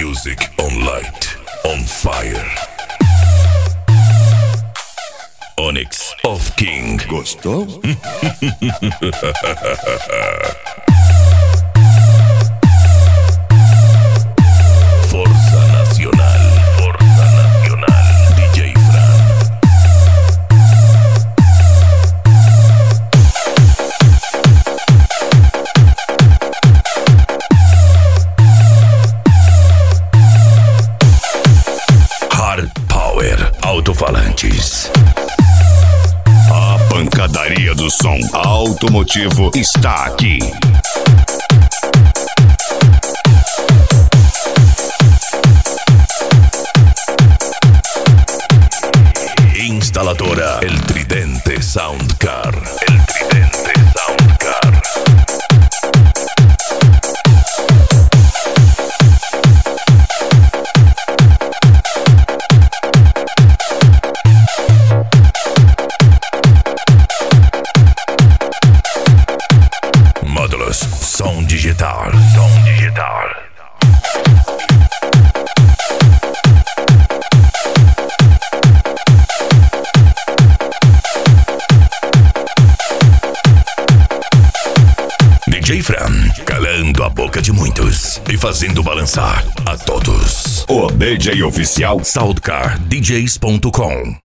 Music on light, on fire. Onyx of King. Gostou? Força Nacional, Força Nacional. DJ Fran. Hard Power Alto-falantes. A pancadaria do som automotivo está aqui. Instaladora El Tridente Soundcar. El Tridente Soundcar. Módulos som digital. Som digital. DJ Fran, calando a boca de muitos e fazendo balançar a todos. O DJ oficial SoundcarDJs.com